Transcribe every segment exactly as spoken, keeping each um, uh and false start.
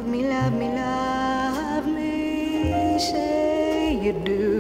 Love me, love me, love me, say you do.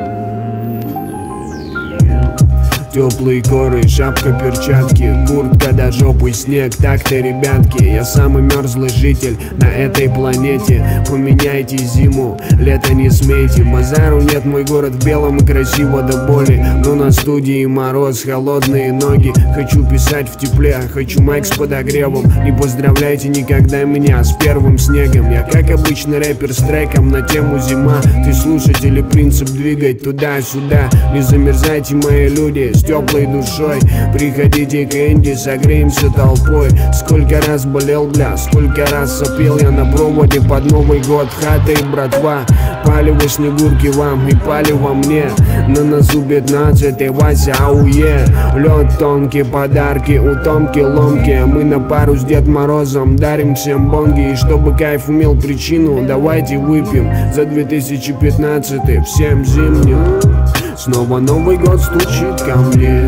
Теплые коры, шапка, перчатки, куртка до жопы, снег, так-то, ребятки. Я самый мерзлый житель на этой планете. Поменяйте зиму, лето не смейте. Базару нет, мой город в белом и красиво до боли. Но на студии мороз, холодные ноги. Хочу писать в тепле, хочу майк с подогревом. Не поздравляйте никогда меня с первым снегом. Я как обычный рэпер с треком на тему зима. Ты слушатель и принцип двигать туда-сюда. Не замерзайте, мои люди, с теплой душой. Приходите к Энди, согреемся толпой. Сколько раз болел, бля, сколько раз сопел я на проводе под Новый год. Хата и братва, палево снегурки вам и палево мне. На носу пятнадцатый, Вася, ауе. Лед тонкий, подарки у Томки ломки. Мы на пару с Дед Морозом дарим всем бонги. И чтобы кайф имел причину, давайте выпьем за две тысячи пятнадцатый, всем зимнюю. Снова Новый год стучит ко мне.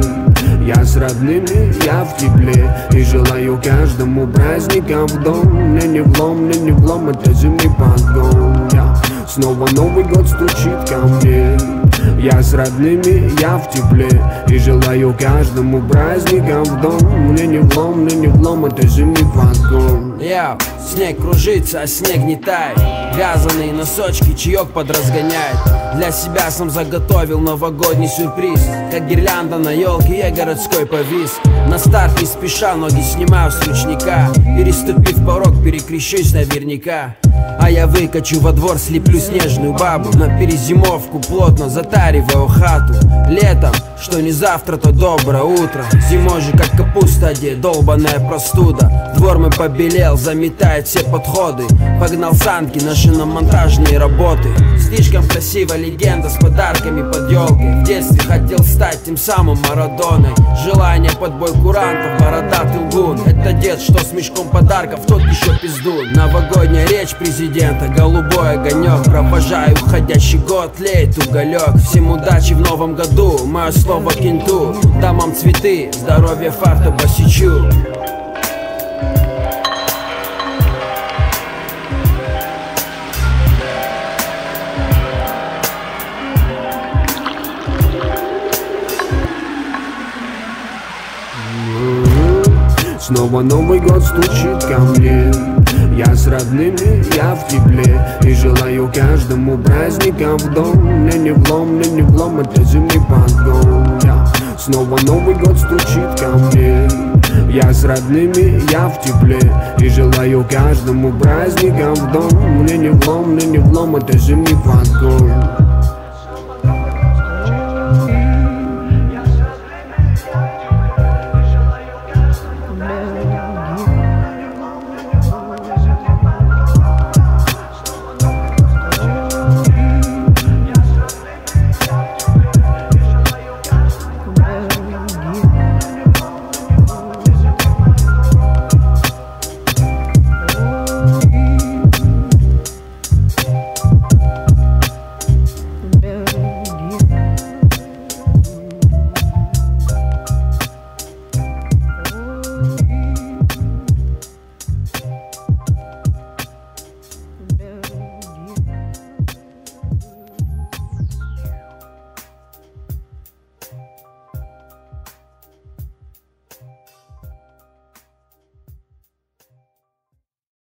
Я с родными, я в тепле. И желаю каждому праздника в дом. Мне не влом, мне не влом, это зимний подгон. Я. Снова Новый год стучит ко мне. Я с родными, я в тепле. И желаю каждому праздника в дом. Мне не влом, мне не влом, это зимний подгон. Я, снег кружится, а снег не тает. Вязаные носочки, чаек подразгоняет. Для себя сам заготовил новогодний сюрприз. Как гирлянда на елке, я городской повис. На старт не спеша, ноги снимаю с ручника. Переступив порог, перекрещусь наверняка. А я выкачу во двор, слеплю снежную бабу. На перезимовку плотно затариваю хату. Летом, что не завтра, то доброе утро. Зимой же как капуста, где долбаная простуда. Двор мой побелел, заметает все подходы. Погнал санки на шиномонтажные работы. Слишком красивая легенда с подарками под елкой. В детстве хотел стать тем самым Марадоной. Желание под бой курантов, бородатый лгун. Это дед, что с мешком подарков, тот еще пиздун. Новогодняя речь президента, голубой огонек. Провожаю уходящий год, леет уголек. Всем удачи в новом году, мое слово кенту. Дамам цветы, здоровья, фарта, босичу. Снова Новый год стучит ко мне. Я с родными, я в тепле. И желаю каждому праздника в дом. Мне не влом, мне не влом, это зимний подгон. Я. Снова Новый год стучит ко мне. Я с родными, я в тепле. И желаю каждому праздника в дом. Мне не влом, мне не влом, это зимний подгон.